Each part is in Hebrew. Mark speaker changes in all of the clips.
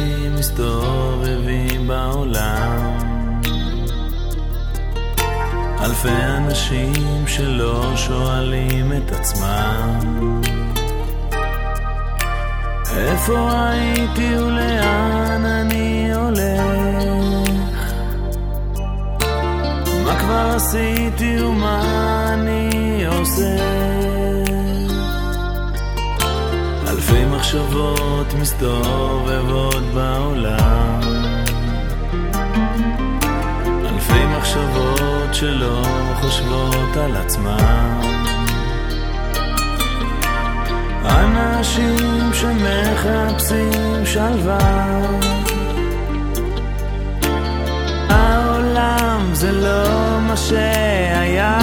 Speaker 1: אנשים מסתובבים בעולם, אלפי אנשים שלא שואלים את עצמם איפה הייתי ולאן אני הולך, מה כבר עשיתי ומה אני עושה. אלפי מחשבות מסתובבות בעולם, אלפי מחשבות שלא חושבות על עצמם, אנשים שמחפשים שלווה. העולם זה לא מה שהיה,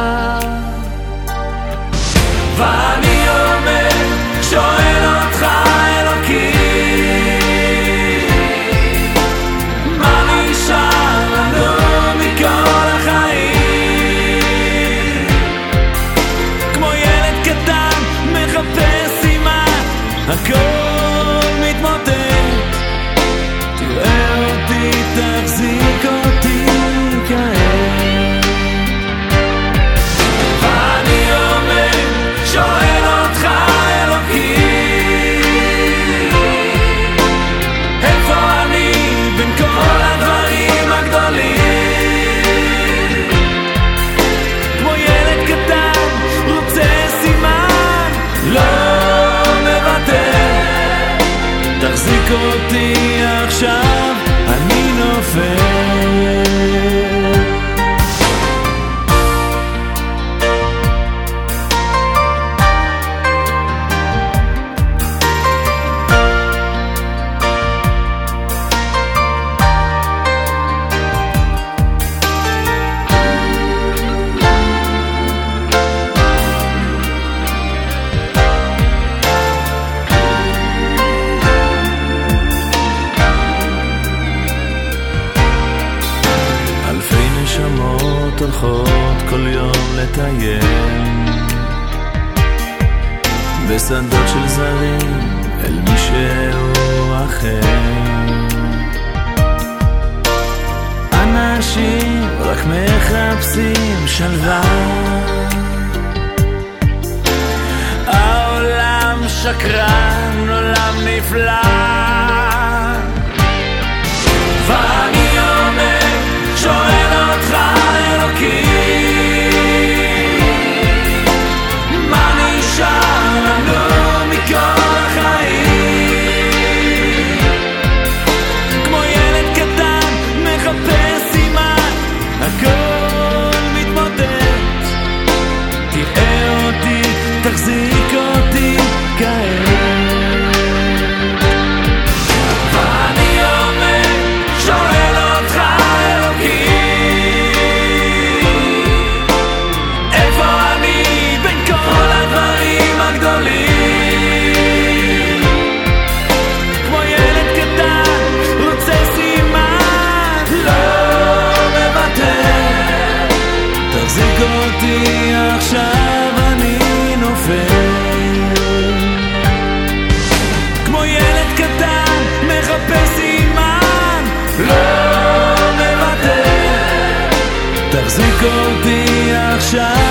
Speaker 1: ואני אומר, שואל אותך אלוקי, מה נשאר לנו מכל החיים? כמו ילד קטן מחפש סימן, הכל מתמוטט, תראה אותי, תחזיק אותי כעת. ואני אומר, שואל אותך אלוקי, איפה אני בין כל הדברים הגדולים? כמו ילד קטן רוצה סימן, לא מוותר, תחזיק אותי עכשיו, אני נופל. הולכות כל יום לטייל בשדות של זרים אל מישהו אחר. אנשים רק מחפשים שלווה, העולם שקרן, עולם נפלא. ואני אומר, שואל אותך אלוקי, מה נשאר לנו מכל החיים? כמו ילד קטן מחפש סימן, הכל מתמוטט, תראה אותי, תחזיק אותי כעת. ואני אומר, שואל אותך אלוקי, איפה אני בין כל הדברים הגדולים? כמו ילד קטן רוצה סימן, לא מוותר, תחזיק אותי עכשיו, אני נופל. כמו ילד קטן מחפש סימן, לא מוותר, תחזיק אותי עכשיו,